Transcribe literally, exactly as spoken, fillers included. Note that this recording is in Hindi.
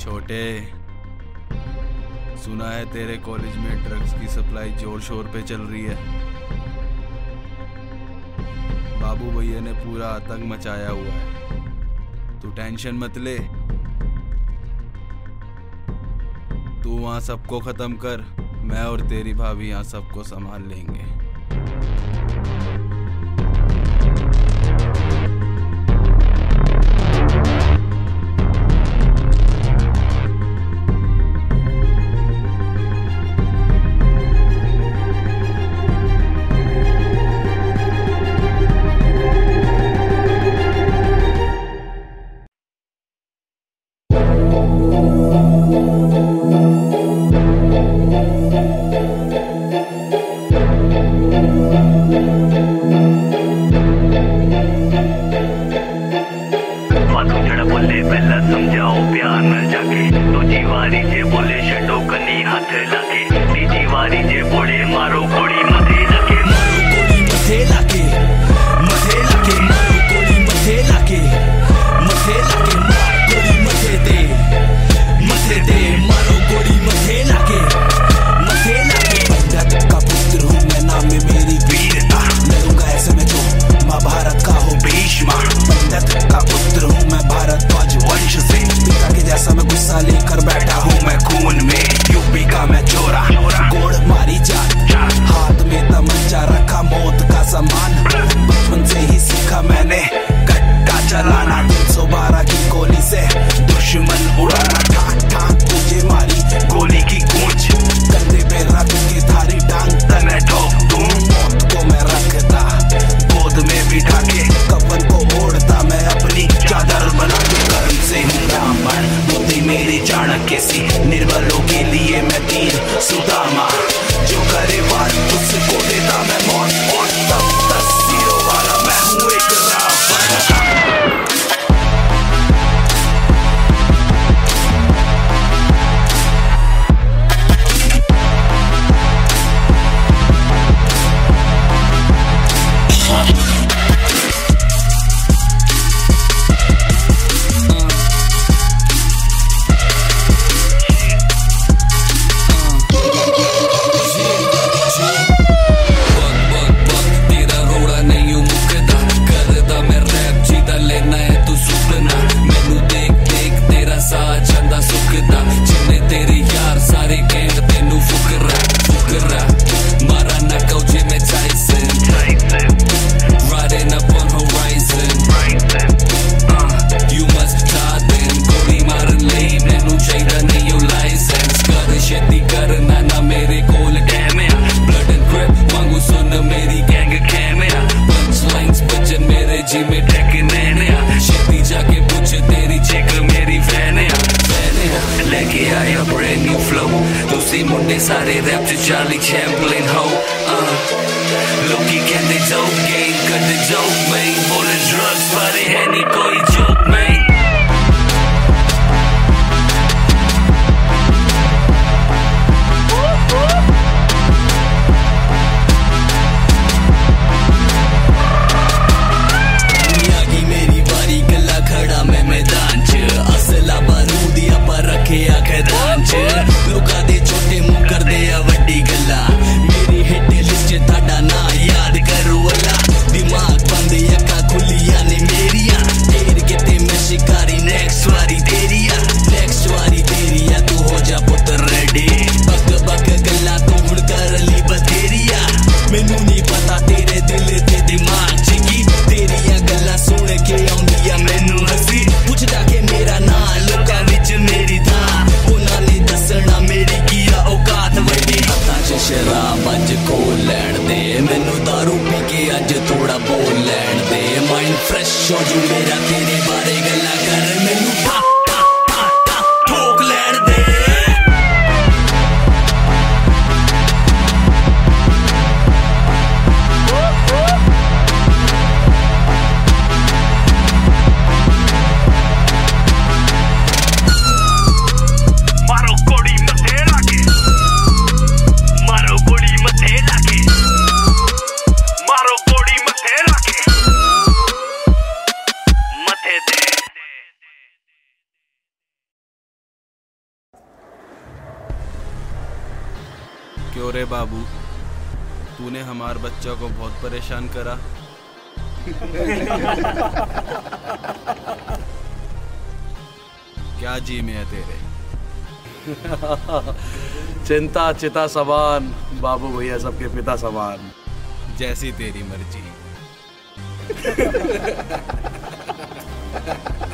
छोटे, सुना है तेरे कॉलेज में ड्रग्स की सप्लाई जोर शोर पे चल रही है। बाबू भैया ने पूरा आतंक मचाया हुआ है, तू टेंशन मत ले। तू वहां सबको खत्म कर, मैं और तेरी भाभी यहाँ सबको संभाल लेंगे। पहला समझाओ प्यार न जाके, दूजी वारी जे बोले छड़ो कनी हाथ लाके, तीजी वारी जे बोले मारो गोली मथे लाके, मारो गोली मथे लाके, मथे लाके, मारो गोली मथे लाके, मथे लाके, मार गोली मथे दे, मथे दे, मारो गोली मथे लाके, मथे लाके। पंजाब का पुत्र हूँ मैं, नाम में मेरी वीरता, लड़ूंगा ऐसे में जो महाभारत का हो भीष्मा। पंजाब का पुत्र हूँ मैं, भारद्वाज वंश से, पिता के जैसा मैं गुस्सा लेकर बैठा हूँ मैं खून में। यूपी का मैं चोरा, गोड़ मारी जात, हाथ में तमंचा रखा मौत का सामान। बचपन से ही सीखा मैंने कट्टा चलाना, तीन सौ बारह की गोली से दुश्मन उड़ाना। ठाक ठाक तुझे मारी गोली की गूंज, कंधे पे रख के थारी टांग तने ठोक दूं। मौत को मैं रखता गोद में बिठा के, कफन को ओढ़ता मैं अपनी चादर बना के। कर्म से हूँ ब्राह्मण, बुद्धि मेरी चाणक्य सी, निर्बलों के लिए मैं तीर सुदामा। जो करे वार उसको देता मैं मौत, और तब दस सिरों वाला मैं हूँ एक रावण। मुंडे सारे रैप च चार्ली चैपलिन हो, लोकी कहते जोक गेम करते जोक में, बोले ड्रग्स बारे है नहीं कोई जोक में। आगी मेरी बारी गला खड़ा मैं मैदान च, असला बारूदिया पर रखे आ खदान च। लोका दे छोटे मुंह कर दे वड्डी गल्ला, मेरी हिट लिस्ट थाडा ना याद करो अल्ला। दिमाग बंद अखा खुलिया ने मेरिया, घेर के ते मैश क्यों रे बाबू, तूने हमारे बच्चा को बहुत परेशान करा। क्या जी में है तेरे? चिंता चिता समान, बाबू भैया सबके पिता समान। जैसी तेरी मर्जी।